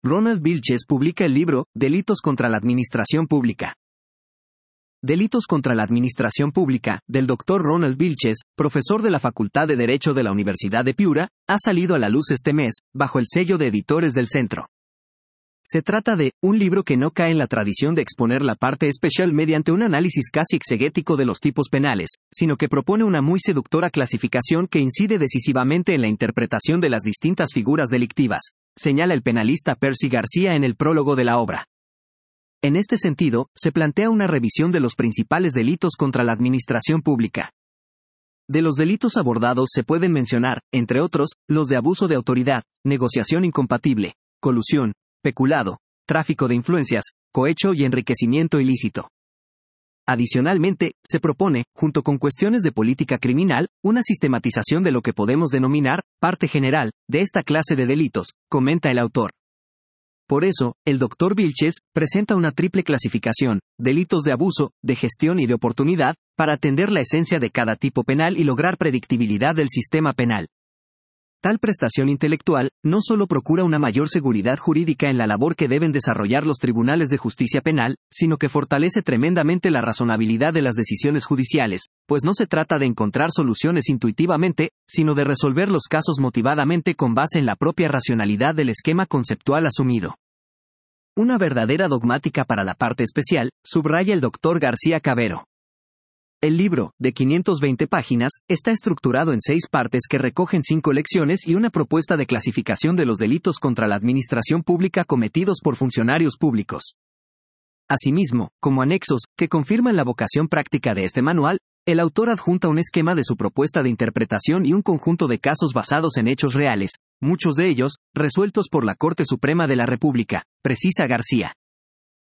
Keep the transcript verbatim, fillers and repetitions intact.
Ronald Vilches publica el libro Delitos contra la Administración Pública. Delitos contra la Administración Pública, del doctor Ronald Vilches, profesor de la Facultad de Derecho de la Universidad de Piura, ha salido a la luz este mes, bajo el sello de Editores del Centro. Se trata de un libro que no cae en la tradición de exponer la parte especial mediante un análisis casi exegético de los tipos penales, sino que propone una muy seductora clasificación que incide decisivamente en la interpretación de las distintas figuras delictivas, señala el penalista Percy García en el prólogo de la obra. En este sentido, se plantea una revisión de los principales delitos contra la administración pública. De los delitos abordados se pueden mencionar, entre otros, los de abuso de autoridad, negociación incompatible, colusión, peculado, tráfico de influencias, cohecho y enriquecimiento ilícito. Adicionalmente, se propone, junto con cuestiones de política criminal, una sistematización de lo que podemos denominar parte general de esta clase de delitos, comenta el autor. Por eso, el doctor Vilches presenta una triple clasificación, delitos de abuso, de gestión y de oportunidad, para atender la esencia de cada tipo penal y lograr predictibilidad del sistema penal. Tal prestación intelectual no solo procura una mayor seguridad jurídica en la labor que deben desarrollar los tribunales de justicia penal, sino que fortalece tremendamente la razonabilidad de las decisiones judiciales, pues no se trata de encontrar soluciones intuitivamente, sino de resolver los casos motivadamente con base en la propia racionalidad del esquema conceptual asumido. Una verdadera dogmática para la parte especial, subraya el doctor García Cabero. El libro, de quinientas veinte páginas, está estructurado en seis partes que recogen cinco lecciones y una propuesta de clasificación de los delitos contra la administración pública cometidos por funcionarios públicos. Asimismo, como anexos, que confirman la vocación práctica de este manual, el autor adjunta un esquema de su propuesta de interpretación y un conjunto de casos basados en hechos reales, muchos de ellos, resueltos por la Corte Suprema de la República, precisa García.